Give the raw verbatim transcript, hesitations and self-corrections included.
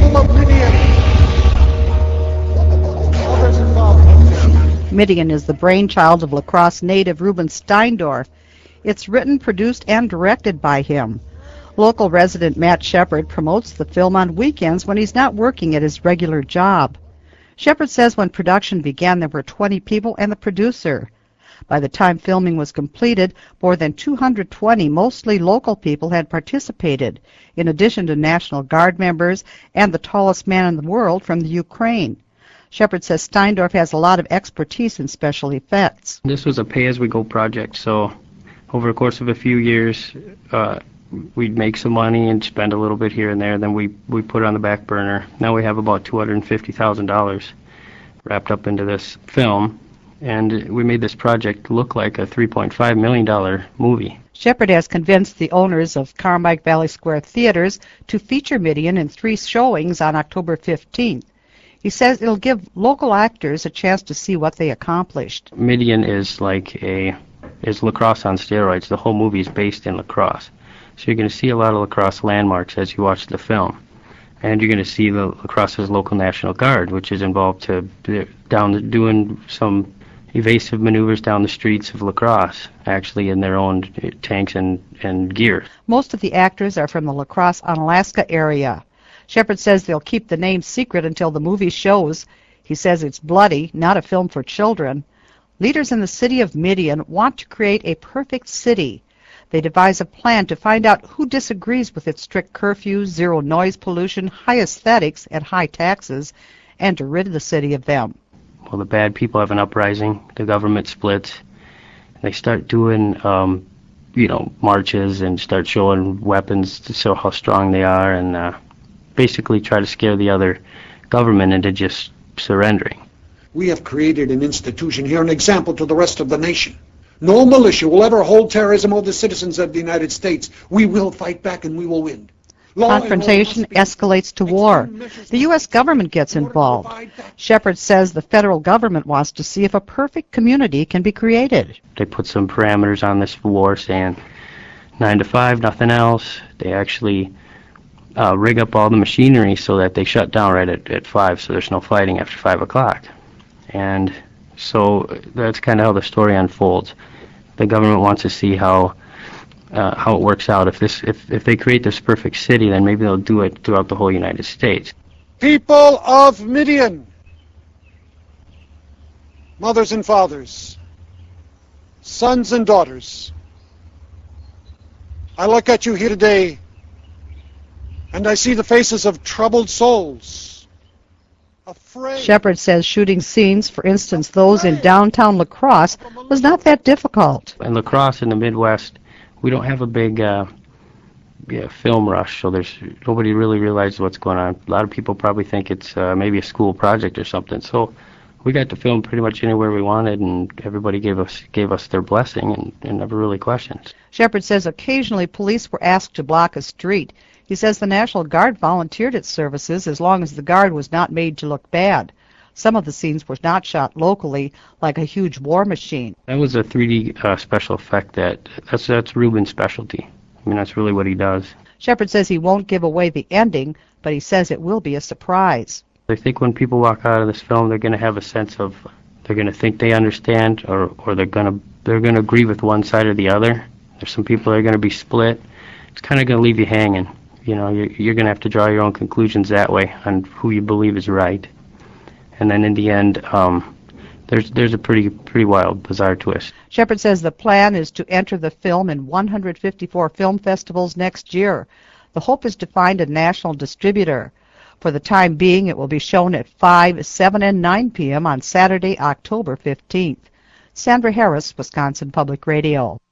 people of Midian, mothers and fathers. Midian is the brainchild of La Crosse native Ruben Steindorf. It's written, produced, and directed by him. Local resident Matt Shepard promotes the film on weekends when he's not working at his regular job. Shepard says when production began there were twenty people and the producer. By the time filming was completed, more than two hundred twenty mostly local people had participated, in addition to National Guard members and the tallest man in the world from the Ukraine. Shepard says Steindorf has a lot of expertise in special effects. This was a pay-as-we-go project, so over the course of a few years, uh, we'd make some money and spend a little bit here and there, then we, we put it on the back burner. Now we have about two hundred fifty thousand dollars wrapped up into this film, and we made this project look like a three point five million dollars movie. Shepard has convinced the owners of Carmike Valley Square Theaters to feature Midian in three showings on October fifteenth. He says it'll give local actors a chance to see what they accomplished. Midian is like a is La Crosse on steroids. The whole movie is based in La Crosse. So you're going to see a lot of La Crosse landmarks as you watch the film. And you're going to see the La Crosse's local National Guard, which is involved to down the, doing some evasive maneuvers down the streets of La Crosse, actually in their own tanks and, and gear. Most of the actors are from the La Crosse, Unalaska area. Shepard says they'll keep the name secret until the movie shows. He says it's bloody, not a film for children. Leaders in the city of Midian want to create a perfect city. They devise a plan to find out who disagrees with its strict curfews, zero noise pollution, high aesthetics, and high taxes, and to rid the city of them. Well, the bad people have an uprising. The government splits. They start doing, um, you know, marches and start showing weapons to show how strong they are, and uh, basically try to scare the other government into just surrendering. We have created an institution here, an example to the rest of the nation. No militia will ever hold terrorism over the citizens of the United States. We will fight back and we will win. Confrontation escalates to war. The U S government gets involved. Shepard says the federal government wants to see if a perfect community can be created. They put some parameters on this war saying nine to five, nothing else. They actually uh, rig up all the machinery so that they shut down right at, at five, so there's no fighting after five o'clock. And so that's kind of how the story unfolds. The government wants to see how uh, how it works out. If this, if if they create this perfect city, then maybe they'll do it throughout the whole United States. People of Midian, mothers and fathers, sons and daughters, I look at you here today, and I see the faces of troubled souls. Shepard says shooting scenes, for instance those in downtown La Crosse, was not that difficult. In La Crosse, in the Midwest, we don't have a big uh, yeah, film rush, so there's nobody really realizes what's going on. A lot of people probably think it's uh, maybe a school project or something. So we got to film pretty much anywhere we wanted, and everybody gave us gave us their blessing and, and never really questioned. Shepard says occasionally police were asked to block a street. He says the National Guard volunteered its services as long as the Guard was not made to look bad. Some of the scenes were not shot locally, like a huge war machine. That was a three D uh, special effect. That that's that's Ruben's specialty. I mean, that's really what he does. Shepard says he won't give away the ending, but he says it will be a surprise. I think when people walk out of this film, they're going to have a sense of, they're going to think they understand, or or they're going to they're going to agree with one side or the other. There's some people that are going to be split. It's kind of going to leave you hanging. You know, you're, you're going to have to draw your own conclusions that way on who you believe is right. And then in the end, um, there's there's a pretty pretty wild, bizarre twist. Shepard says the plan is to enter the film in one hundred fifty-four film festivals next year. The hope is to find a national distributor. For the time being, it will be shown at five, seven, and nine p m on Saturday, October fifteenth. Sandra Harris, Wisconsin Public Radio.